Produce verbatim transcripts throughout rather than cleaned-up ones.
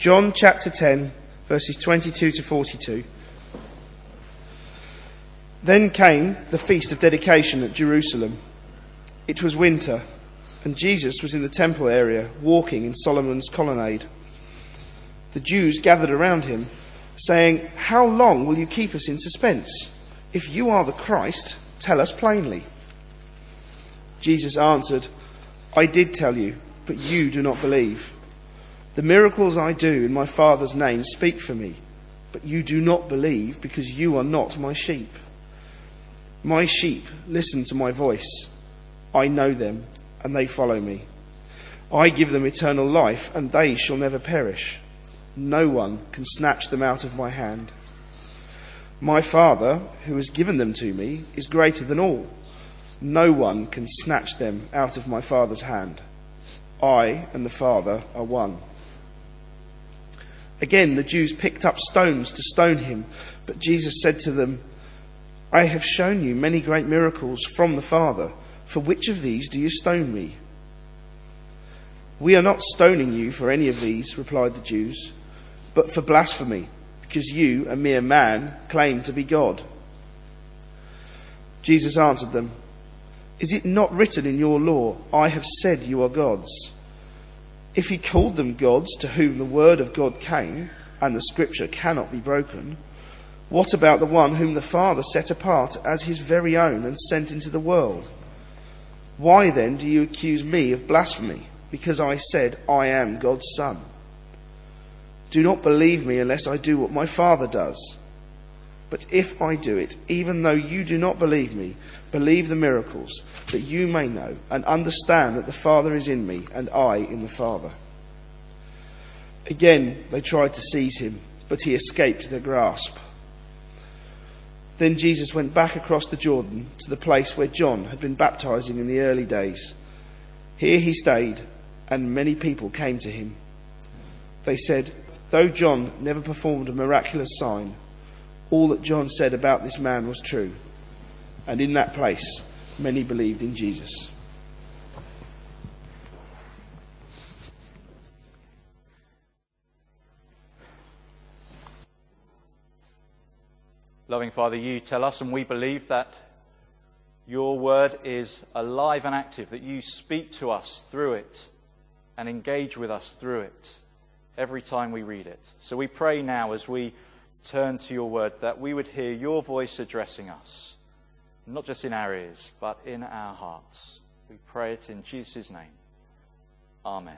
John chapter ten, verses twenty-two to forty-two. Then came the feast of dedication at Jerusalem. It was winter, and Jesus was in the temple area, walking in Solomon's colonnade. The Jews gathered around him, saying, "How long will you keep us in suspense? If you are the Christ, tell us plainly." Jesus answered, "I did tell you, but you do not believe. The miracles I do in my Father's name speak for me, but you do not believe because you are not my sheep. My sheep listen to my voice. I know them, and they follow me. I give them eternal life, and they shall never perish. No one can snatch them out of my hand. My Father, who has given them to me, is greater than all. No one can snatch them out of my Father's hand. I and the Father are one." Again, the Jews picked up stones to stone him, but Jesus said to them, "I have shown you many great miracles from the Father. For which of these do you stone me?" "We are not stoning you for any of these," replied the Jews, "but for blasphemy, because you, a mere man, claim to be God." Jesus answered them, "Is it not written in your law, 'I have said you are gods'? If he called them gods to whom the word of God came, and the scripture cannot be broken, what about the one whom the Father set apart as his very own and sent into the world? Why then do you accuse me of blasphemy, because I said I am God's son? Do not believe me unless I do what my Father does. But if I do it, even though you do not believe me, believe the miracles, that you may know and understand that the Father is in me and I in the Father." Again they tried to seize him, but he escaped their grasp. Then Jesus went back across the Jordan to the place where John had been baptizing in the early days. Here he stayed, and many people came to him. They said, "Though John never performed a miraculous sign, all that John said about this man was true." And in that place, many believed in Jesus. Loving Father, you tell us, and we believe, that your word is alive and active, that you speak to us through it and engage with us through it every time we read it. So we pray now, as we turn to your word, that we would hear your voice addressing us, not just in our ears, but in our hearts. We pray it in Jesus' name. Amen.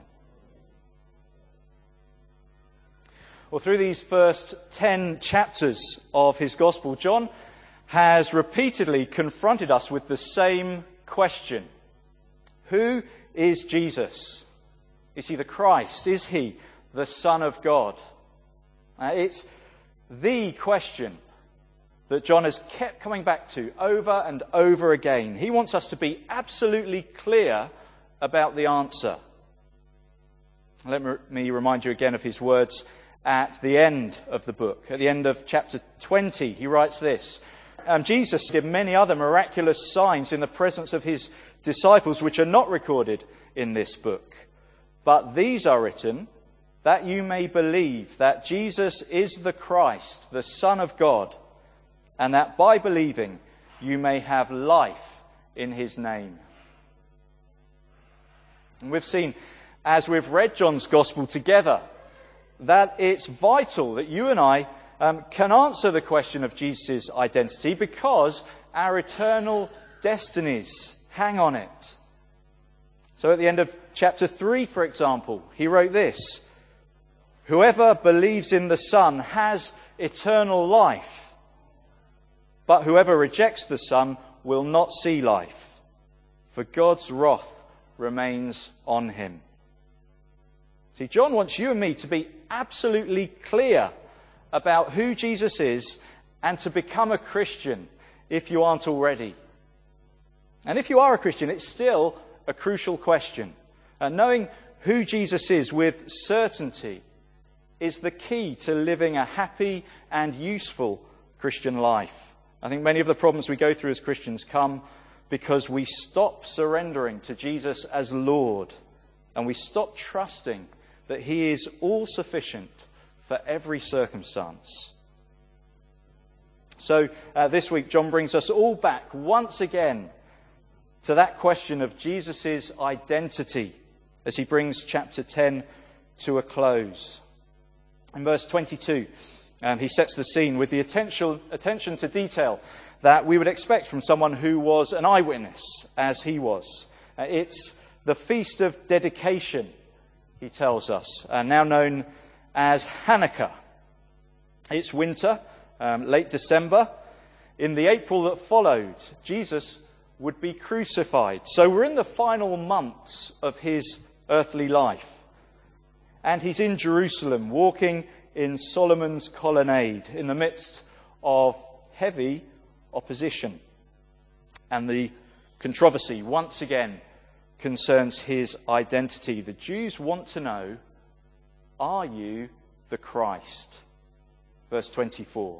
Well, through these first ten chapters of his gospel, John has repeatedly confronted us with the same question. Who is Jesus? Is he the Christ? Is he the Son of God? Uh, it's the question that John has kept coming back to over and over again. He wants us to be absolutely clear about the answer. Let me remind you again of his words at the end of the book. At the end of chapter twenty, he writes this: um, Jesus did many other miraculous signs in the presence of his disciples, which are not recorded in this book. But these are written that you may believe that Jesus is the Christ, the Son of God, and that by believing you may have life in his name. And we've seen, as we've read John's Gospel together, that it's vital that you and I um, can answer the question of Jesus' identity, because our eternal destinies hang on it. So at the end of chapter three, for example, he wrote this: "Whoever believes in the Son has eternal life. But whoever rejects the Son will not see life, for God's wrath remains on him." See, John wants you and me to be absolutely clear about who Jesus is and to become a Christian if you aren't already. And if you are a Christian, it's still a crucial question. And knowing who Jesus is with certainty is the key to living a happy and useful Christian life. I think many of the problems we go through as Christians come because we stop surrendering to Jesus as Lord, and we stop trusting that he is all sufficient for every circumstance. So uh, this week, John brings us all back once again to that question of Jesus' identity as he brings chapter ten to a close. In verse twenty-two, um, he sets the scene with the attention, attention to detail that we would expect from someone who was an eyewitness, as he was. Uh, it's the Feast of Dedication, he tells us, uh, now known as Hanukkah. It's winter, um, late December. In the April that followed, Jesus would be crucified. So we're in the final months of his earthly life. And he's in Jerusalem, walking in Solomon's colonnade in the midst of heavy opposition. And the controversy, once again, concerns his identity. The Jews want to know, are you the Christ? Verse twenty-four.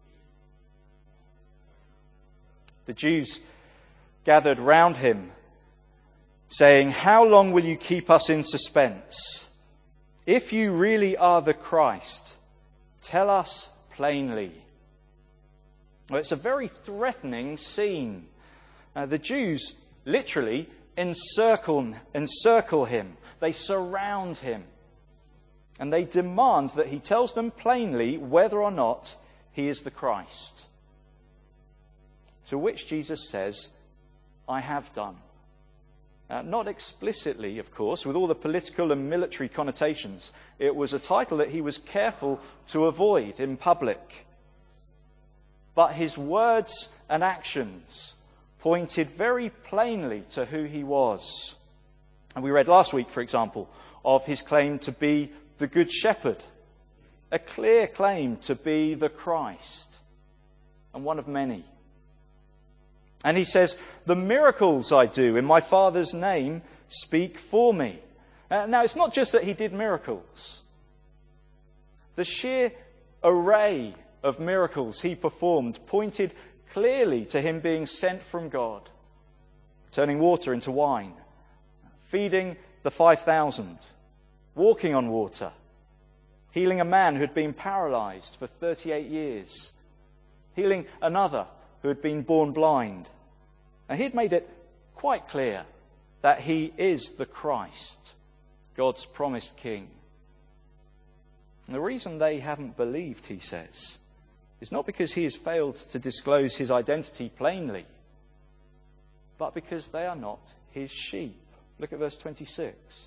The Jews gathered round him, saying, "How long will you keep us in suspense? If you really are the Christ, tell us plainly." Well, it's a very threatening scene. Uh, the Jews literally encircle, encircle him. They surround him. And they demand that he tells them plainly whether or not he is the Christ. To which Jesus says, "I have done." Uh, not explicitly, of course, with all the political and military connotations. It was a title that he was careful to avoid in public. But his words and actions pointed very plainly to who he was. And we read last week, for example, of his claim to be the Good Shepherd. A clear claim to be the Christ, and one of many. And he says, "The miracles I do in my Father's name speak for me." Uh, now, it's not just that he did miracles. The sheer array of miracles he performed pointed clearly to him being sent from God. Turning water into wine, feeding the five thousand, walking on water, healing a man who had been paralyzed for thirty-eight years, healing another who had been born blind. And he had made it quite clear that he is the Christ, God's promised king. And the reason they haven't believed, he says, is not because he has failed to disclose his identity plainly, but because they are not his sheep. Look at verse twenty-six.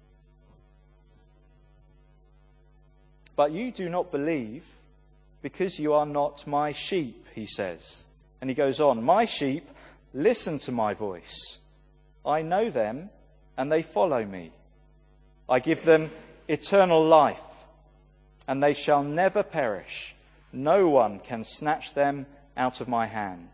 "But you do not believe because you are not my sheep," he says. And he goes on, "My sheep listen to my voice. I know them and they follow me. I give them eternal life and they shall never perish. No one can snatch them out of my hand."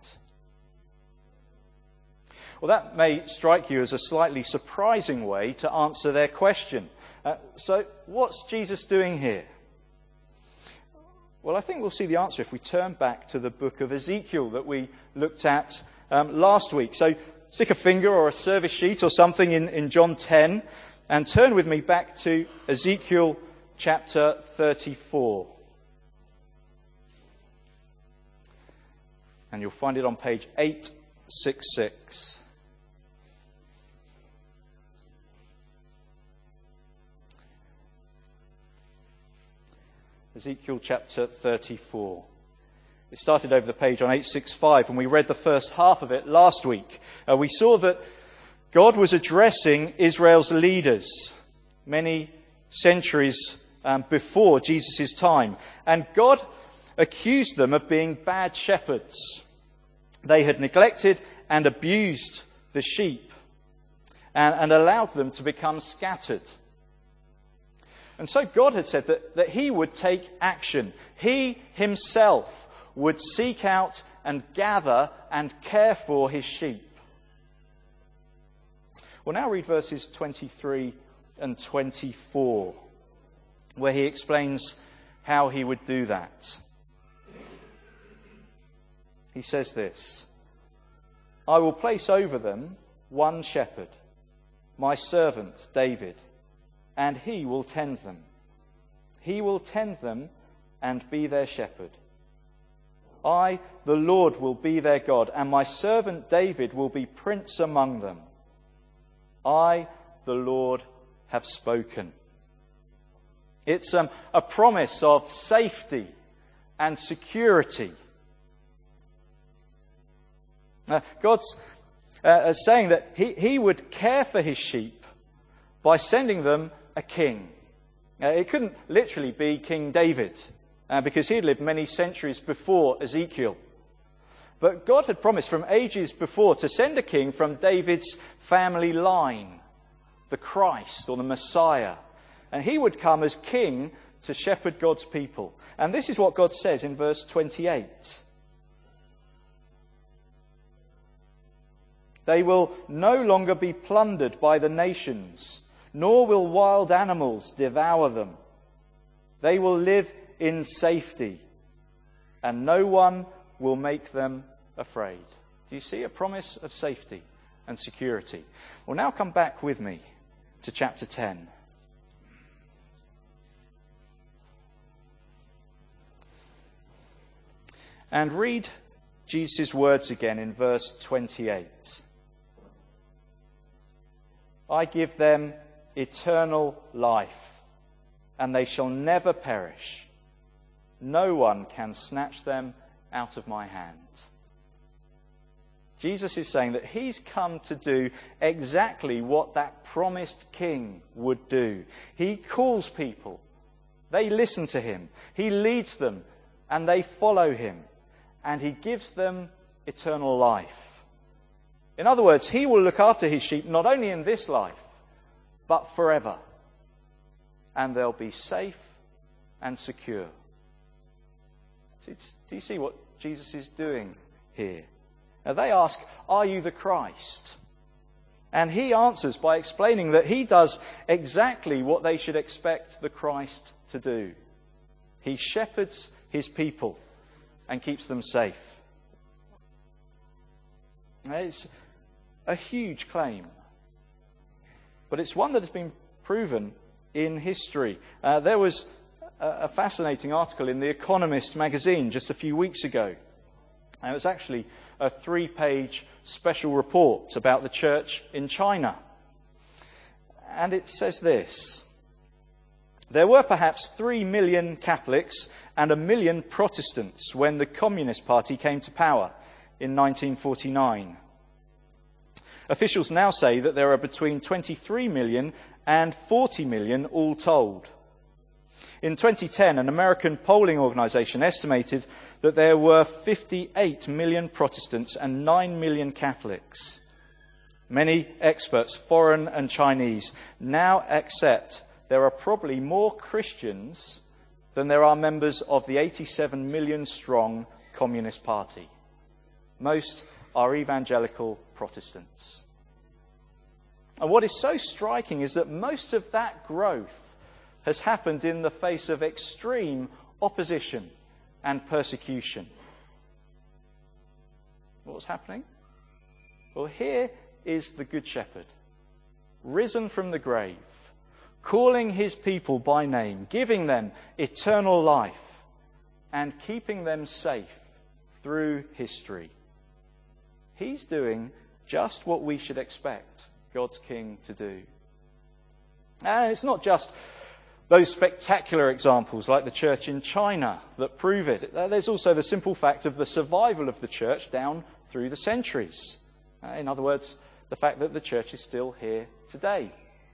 Well, that may strike you as a slightly surprising way to answer their question. Uh, so what's Jesus doing here? Well, I think we'll see the answer if we turn back to the book of Ezekiel that we looked at um, last week. So stick a finger or a service sheet or something in, in John ten and turn with me back to Ezekiel chapter thirty-four. And you'll find it on page eight sixty-six. Ezekiel chapter thirty-four. It started over the page on eight sixty-five, and we read the first half of it last week. Uh, we saw that God was addressing Israel's leaders many centuries um, before Jesus' time. And God accused them of being bad shepherds. They had neglected and abused the sheep and, and allowed them to become scattered. And so God had said that, that he would take action. He himself would seek out and gather and care for his sheep. We'll now read verses twenty-three and twenty-four, where he explains how he would do that. He says this, "I will place over them one shepherd, my servant David. and he will tend them. He will tend them and be their shepherd. I, the Lord, will be their God, and my servant David will be prince among them. I, the Lord, have spoken. It's um, a promise of safety and security. Uh, God's uh, saying that he, he would care for his sheep by sending them a king. Uh, it couldn't literally be King David, uh, because he had lived many centuries before Ezekiel. But God had promised from ages before to send a king from David's family line, the Christ or the Messiah. And he would come as king to shepherd God's people. And this is what God says in verse twenty-eight. They will no longer be plundered by the nations, nor will wild animals devour them. They will live in safety, and no one will make them afraid. Do you see a promise of safety and security? Well, now come back with me to chapter ten. And read Jesus' words again in verse twenty-eight. I give them eternal life, and they shall never perish. No one can snatch them out of my hand. Jesus is saying that he's come to do exactly what that promised king would do. He calls people. They listen to him. He leads them, and they follow him. And he gives them eternal life. In other words, he will look after his sheep not only in this life, but forever. And they'll be safe and secure. Do you see what Jesus is doing here? Now they ask, are you the Christ? And he answers by explaining that he does exactly what they should expect the Christ to do. He shepherds his people and keeps them safe. It's a huge claim, but it's one that has been proven in history. Uh, there was a, a fascinating article in The Economist magazine just a few weeks ago. And it was actually a three-page special report about the church in China. And it says this: there were perhaps three million Catholics and a million Protestants when the Communist Party came to power in nineteen forty-nine. Officials now say that there are between twenty-three million and forty million all told. In twenty ten, an American polling organisation estimated that there were fifty-eight million Protestants and nine million Catholics. Many experts, foreign and Chinese, now accept there are probably more Christians than there are members of the eighty-seven million strong Communist Party. Most are evangelical Protestants. And what is so striking is that most of that growth has happened in the face of extreme opposition and persecution. What's happening? Well, here is the Good Shepherd, risen from the grave, calling his people by name, giving them eternal life, and keeping them safe through history. He's doing just what we should expect God's King to do. And it's not just those spectacular examples like the church in China that prove it. There's also the simple fact of the survival of the church down through the centuries. In other words, the fact that the church is still here today.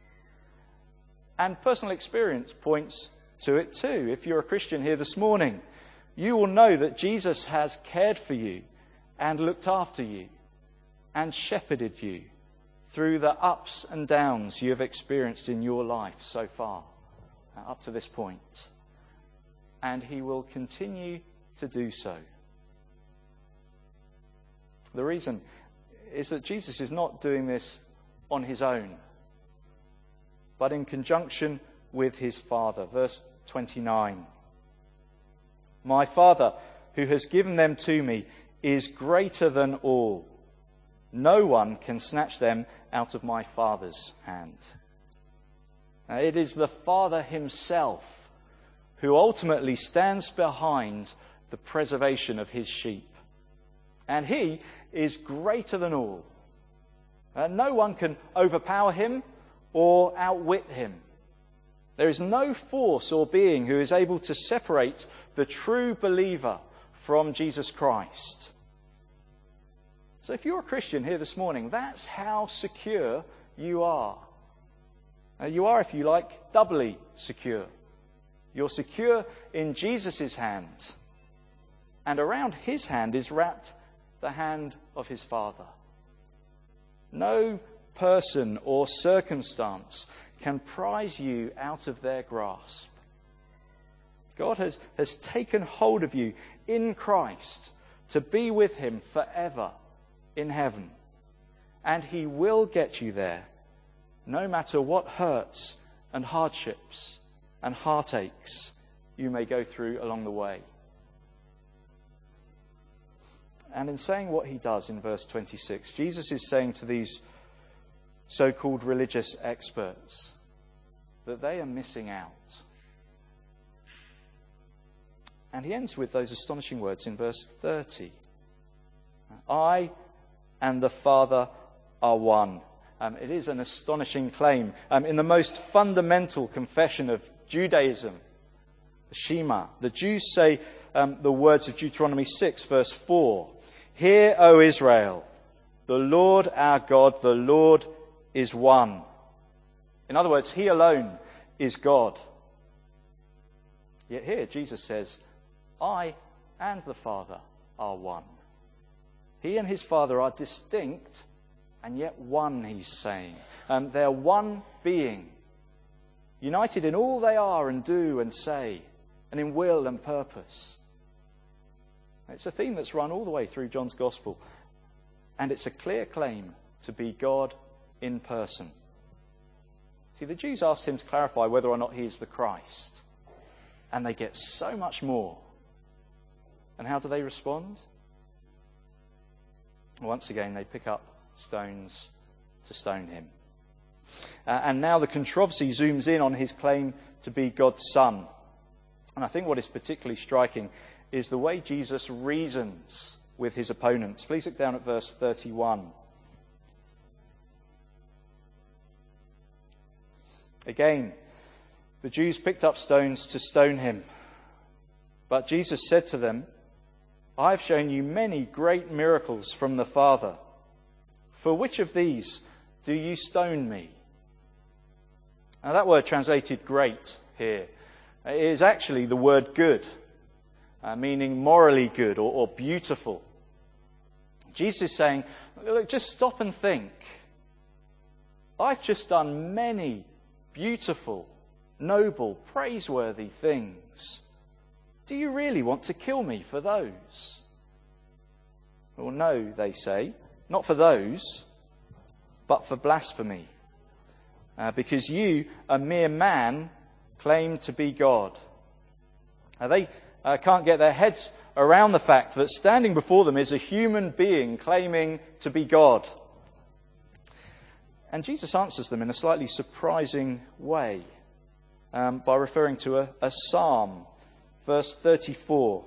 And personal experience points to it too. If you're a Christian here this morning, you will know that Jesus has cared for you and looked after you and shepherded you through the ups and downs you have experienced in your life so far, uh, up to this point. And he will continue to do so. The reason is that Jesus is not doing this on his own, but in conjunction with his Father. Verse twenty-nine. My Father, who has given them to me, is greater than all. No one can snatch them out of my Father's hand. Uh, it is the Father himself who ultimately stands behind the preservation of his sheep. And he is greater than all. Uh, no one can overpower him or outwit him. There is no force or being who is able to separate the true believer from Jesus Christ. So if you're a Christian here this morning, that's how secure you are. Uh, you are, if you like, doubly secure. You're secure in Jesus' hand. And around his hand is wrapped the hand of his Father. No person or circumstance can prise you out of their grasp. God has, has taken hold of you in Christ to be with him forever in heaven. And he will get you there, no matter what hurts and hardships and heartaches you may go through along the way. And in saying what he does in verse twenty-six, Jesus is saying to these so-called religious experts that they are missing out. And he ends with those astonishing words in verse thirty. I and the Father are one. Um, it is an astonishing claim. Um, in the most fundamental confession of Judaism, the Shema, the Jews say um, the words of Deuteronomy six, verse four. Hear, O Israel, the Lord our God, the Lord is one. In other words, he alone is God. Yet here Jesus says, I and the Father are one. He and his Father are distinct and yet one, he's saying. Um, they're one being, united in all they are and do and say, and in will and purpose. It's a theme that's run all the way through John's Gospel. And it's a clear claim to be God in person. See, the Jews asked him to clarify whether or not he is the Christ. And they get so much more. And how do they respond? Once again, they pick up stones to stone him. Uh, and now the controversy zooms in on his claim to be God's Son. And I think what is particularly striking is the way Jesus reasons with his opponents. Please look down at verse thirty-one. Again, the Jews picked up stones to stone him. But Jesus said to them, I have shown you many great miracles from the Father. For which of these do you stone me? Now that word translated great here is actually the word good, uh, meaning morally good or, or beautiful. Jesus is saying, look, just stop and think. I've just done many beautiful, noble, praiseworthy things. Do you really want to kill me for those? Well, no, they say, not for those, but for blasphemy. Uh, because you, a mere man, claim to be God. Now, they uh, can't get their heads around the fact that standing before them is a human being claiming to be God. And Jesus answers them in a slightly surprising way um, by referring to a, a psalm. Verse thirty-four.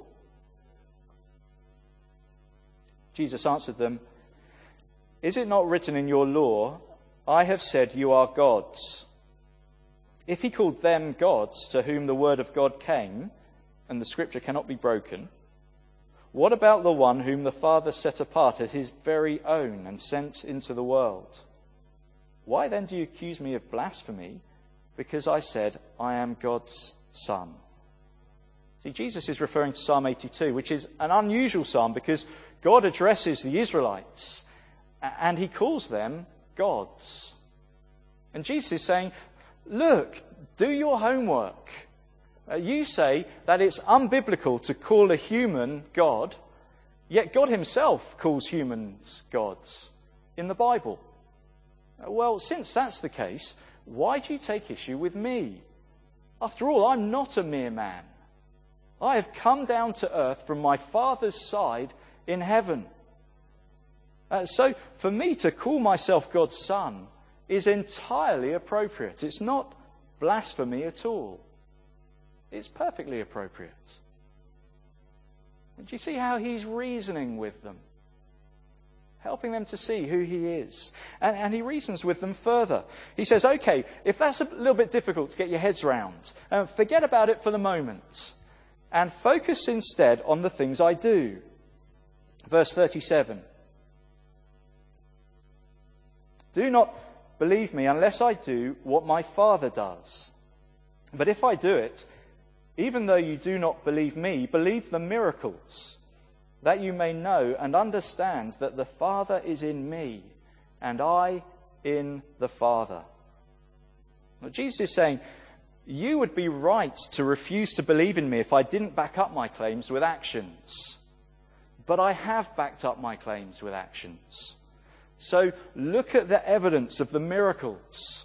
Jesus answered them, Is it not written in your law, I have said you are gods? If he called them gods to whom the word of God came, and the scripture cannot be broken, what about the one whom the Father set apart as his very own and sent into the world? Why then do you accuse me of blasphemy? Because I said, I am God's Son. See, Jesus is referring to Psalm eighty-two, which is an unusual psalm because God addresses the Israelites and he calls them gods. And Jesus is saying, look, do your homework. Uh, you say that it's unbiblical to call a human God, yet God himself calls humans gods in the Bible. Uh, well, since that's the case, why do you take issue with me? After all, I'm not a mere man. I have come down to earth from my Father's side in heaven. Uh, so for me to call myself God's Son is entirely appropriate. It's not blasphemy at all. It's perfectly appropriate. Do you see how he's reasoning with them? Helping them to see who he is. And, and he reasons with them further. He says, okay, if that's a little bit difficult to get your heads round, uh, forget about it for the moment and focus instead on the things I do. Verse thirty-seven. Do not believe me unless I do what my Father does. But if I do it, even though you do not believe me, believe the miracles, that you may know and understand that the Father is in me, and I in the Father. Now, Jesus is saying, you would be right to refuse to believe in me if I didn't back up my claims with actions. But I have backed up my claims with actions. So look at the evidence of the miracles.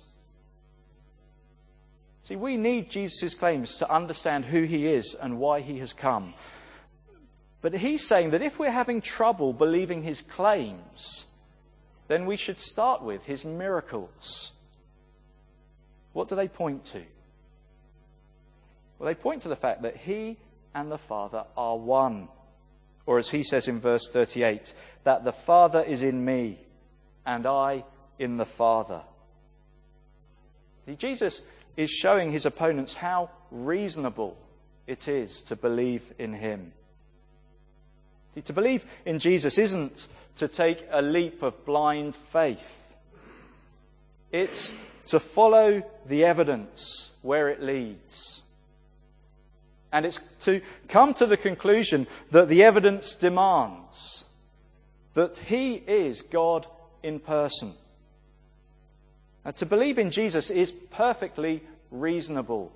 See, we need Jesus' claims to understand who he is and why he has come. But he's saying that if we're having trouble believing his claims, then we should start with his miracles. What do they point to? Well, they point to the fact that he and the Father are one. Or as he says in verse thirty-eight, that the Father is in me and I in the Father. See, Jesus is showing his opponents how reasonable it is to believe in him. See, to believe in Jesus isn't to take a leap of blind faith. It's to follow the evidence where it leads. And it's to come to the conclusion that the evidence demands that he is God in person. Now, to believe in Jesus is perfectly reasonable.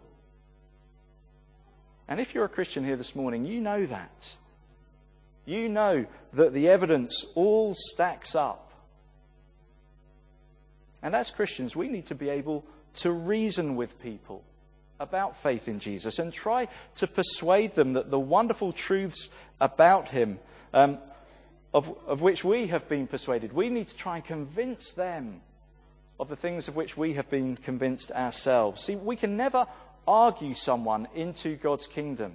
And if you're a Christian here this morning, you know that. You know that the evidence all stacks up. And as Christians, we need to be able to reason with people about faith in Jesus and try to persuade them that the wonderful truths about him, um, of, of which we have been persuaded, we need to try and convince them of the things of which we have been convinced ourselves. See, we can never argue someone into God's kingdom.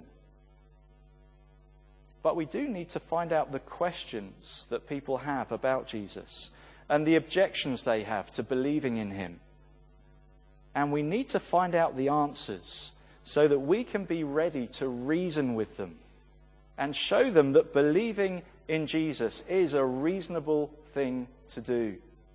But we do need to find out the questions that people have about Jesus and the objections they have to believing in him. And we need to find out the answers so that we can be ready to reason with them and show them that believing in Jesus is a reasonable thing to do.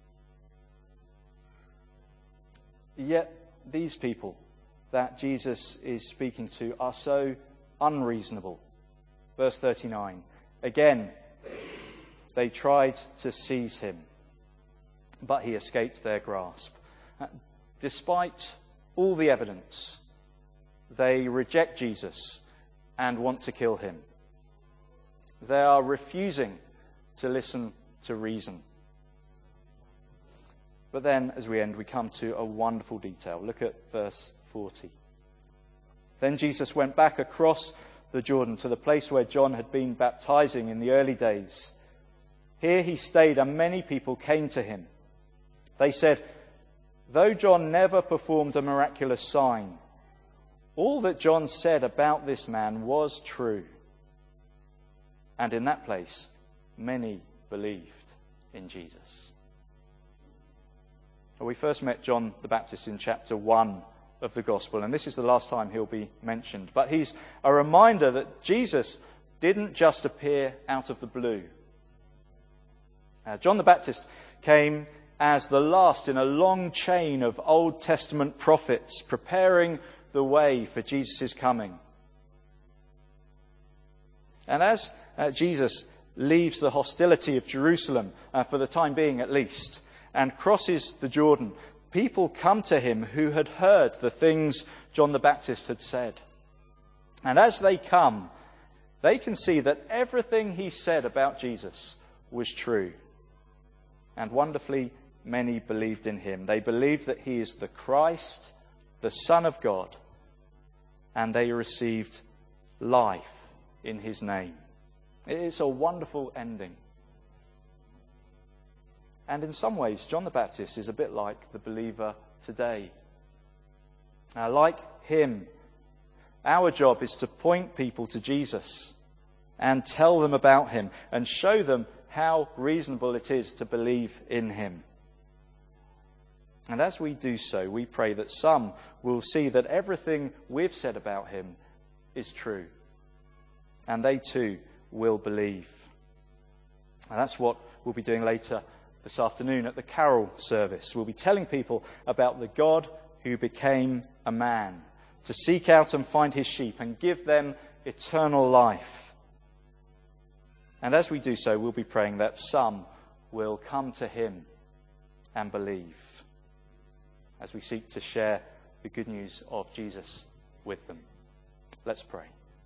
Yet these people that Jesus is speaking to are so unreasonable. Verse thirty-nine. Again, they tried to seize him, but he escaped their grasp. Despite all the evidence, they reject Jesus and want to kill him. They are refusing to listen to reason. But then, as we end, we come to a wonderful detail. Look at verse forty. Then Jesus went back across the Jordan to the place where John had been baptizing in the early days. Here he stayed, and many people came to him. They said, though John never performed a miraculous sign, all that John said about this man was true. And in that place, many believed in Jesus. Well, we first met John the Baptist in chapter one of the Gospel, and this is the last time he'll be mentioned. But he's a reminder that Jesus didn't just appear out of the blue. Uh, John the Baptist came as the last in a long chain of Old Testament prophets preparing the way for Jesus' coming. And as uh, Jesus leaves the hostility of Jerusalem, uh, for the time being at least, and crosses the Jordan, people come to him who had heard the things John the Baptist had said. And as they come, they can see that everything he said about Jesus was true. And wonderfully, many believed in him. They believed that he is the Christ, the Son of God, and they received life in his name. It's a wonderful ending. And in some ways, John the Baptist is a bit like the believer today. Now, like him, our job is to point people to Jesus and tell them about him and show them how reasonable it is to believe in him. And as we do so, we pray that some will see that everything we've said about him is true, and they too will believe. And that's what we'll be doing later this afternoon at the carol service. We'll be telling people about the God who became a man to seek out and find his sheep and give them eternal life. And as we do so, we'll be praying that some will come to him and believe as we seek to share the good news of Jesus with them. Let's pray.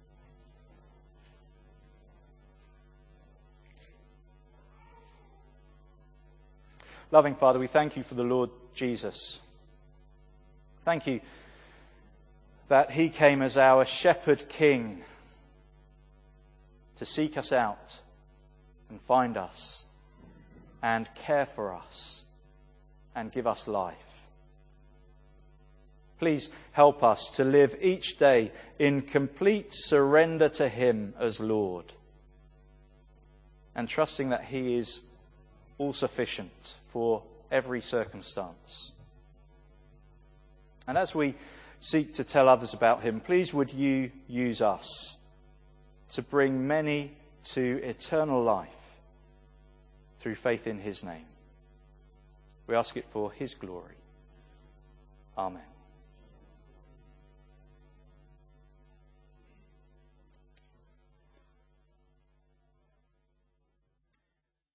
Loving Father, we thank you for the Lord Jesus. Thank you that he came as our shepherd king to seek us out and find us and care for us and give us life. Please help us to live each day in complete surrender to him as Lord, and trusting that he is all sufficient for every circumstance. And as we seek to tell others about him, please would you use us to bring many to eternal life through faith in his name. We ask it for his glory. Amen.